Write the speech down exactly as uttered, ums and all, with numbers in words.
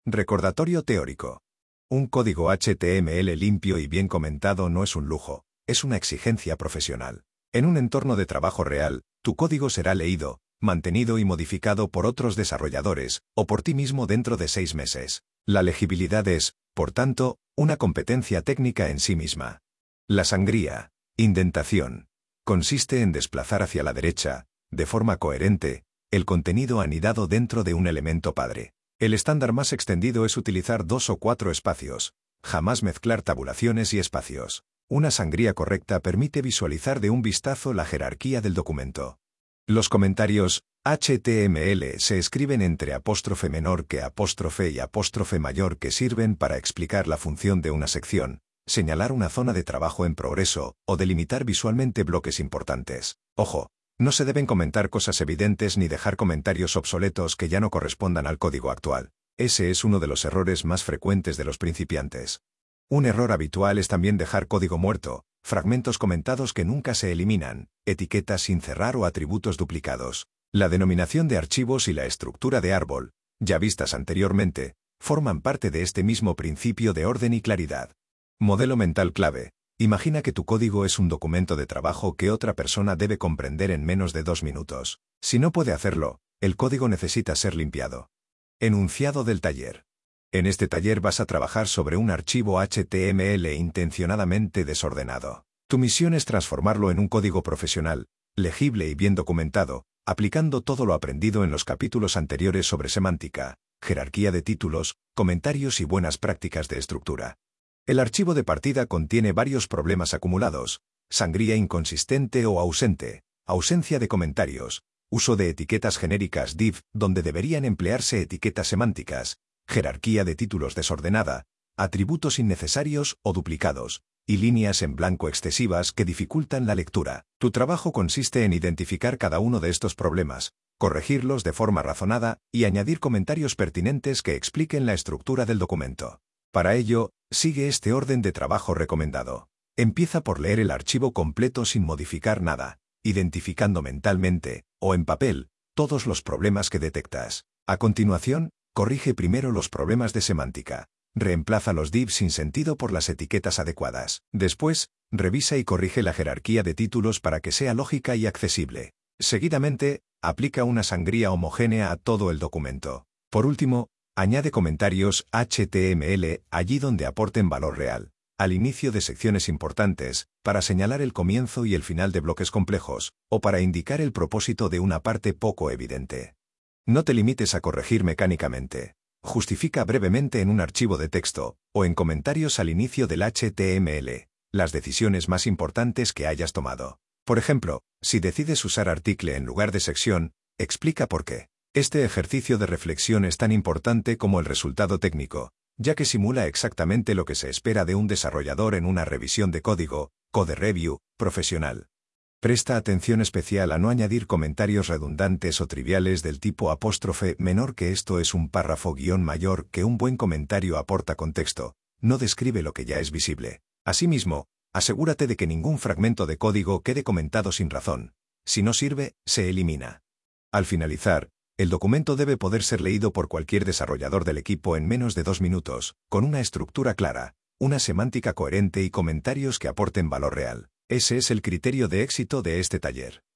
Recordatorio teórico. Un código H T M L limpio y bien comentado no es un lujo, es una exigencia profesional. En un entorno de trabajo real, tu código será leído, mantenido y modificado por otros desarrolladores, o por ti mismo dentro de seis meses. La legibilidad es, por tanto, una competencia técnica en sí misma. La sangría, indentación, consiste en desplazar hacia la derecha, de forma coherente, el contenido anidado dentro de un elemento padre. El estándar más extendido es utilizar dos o cuatro espacios, jamás mezclar tabulaciones y espacios. Una sangría correcta permite visualizar de un vistazo la jerarquía del documento. Los comentarios H T M L se escriben entre apóstrofe menor que apóstrofe y apóstrofe mayor que sirven para explicar la función de una sección, señalar una zona de trabajo en progreso o delimitar visualmente bloques importantes. Ojo, no se deben comentar cosas evidentes ni dejar comentarios obsoletos que ya no correspondan al código actual. Ese es uno de los errores más frecuentes de los principiantes. Un error habitual es también dejar código muerto, fragmentos comentados que nunca se eliminan, etiquetas sin cerrar o atributos duplicados. La denominación de archivos y la estructura de árbol, ya vistas anteriormente, forman parte de este mismo principio de orden y claridad. Modelo mental clave. Imagina que tu código es un documento de trabajo que otra persona debe comprender en menos de dos minutos. Si no puede hacerlo, el código necesita ser limpiado. Enunciado del taller. En este taller vas a trabajar sobre un archivo H T M L intencionadamente desordenado. Tu misión es transformarlo en un código profesional, legible y bien documentado, aplicando todo lo aprendido en los capítulos anteriores sobre semántica, jerarquía de títulos, comentarios y buenas prácticas de estructura. El archivo de partida contiene varios problemas acumulados: sangría inconsistente o ausente, ausencia de comentarios, uso de etiquetas genéricas div donde deberían emplearse etiquetas semánticas, jerarquía de títulos desordenada, atributos innecesarios o duplicados, y líneas en blanco excesivas que dificultan la lectura. Tu trabajo consiste en identificar cada uno de estos problemas, corregirlos de forma razonada y añadir comentarios pertinentes que expliquen la estructura del documento. Para ello, sigue este orden de trabajo recomendado. Empieza por leer el archivo completo sin modificar nada, identificando mentalmente, o en papel, todos los problemas que detectas. A continuación, corrige primero los problemas de semántica. Reemplaza los divs sin sentido por las etiquetas adecuadas. Después, revisa y corrige la jerarquía de títulos para que sea lógica y accesible. Seguidamente, aplica una sangría homogénea a todo el documento. Por último, añade comentarios H T M L allí donde aporten valor real, al inicio de secciones importantes, para señalar el comienzo y el final de bloques complejos, o para indicar el propósito de una parte poco evidente. No te limites a corregir mecánicamente. Justifica brevemente en un archivo de texto, o en comentarios al inicio del H T M L, las decisiones más importantes que hayas tomado. Por ejemplo, si decides usar article en lugar de sección, explica por qué. Este ejercicio de reflexión es tan importante como el resultado técnico, ya que simula exactamente lo que se espera de un desarrollador en una revisión de código, code review, profesional. Presta atención especial a no añadir comentarios redundantes o triviales del tipo apóstrofe menor que esto es un párrafo guión mayor que un buen comentario aporta contexto, no describe lo que ya es visible. Asimismo, asegúrate de que ningún fragmento de código quede comentado sin razón. Si no sirve, se elimina. Al finalizar, el documento debe poder ser leído por cualquier desarrollador del equipo en menos de dos minutos, con una estructura clara, una semántica coherente y comentarios que aporten valor real. Ese es el criterio de éxito de este taller.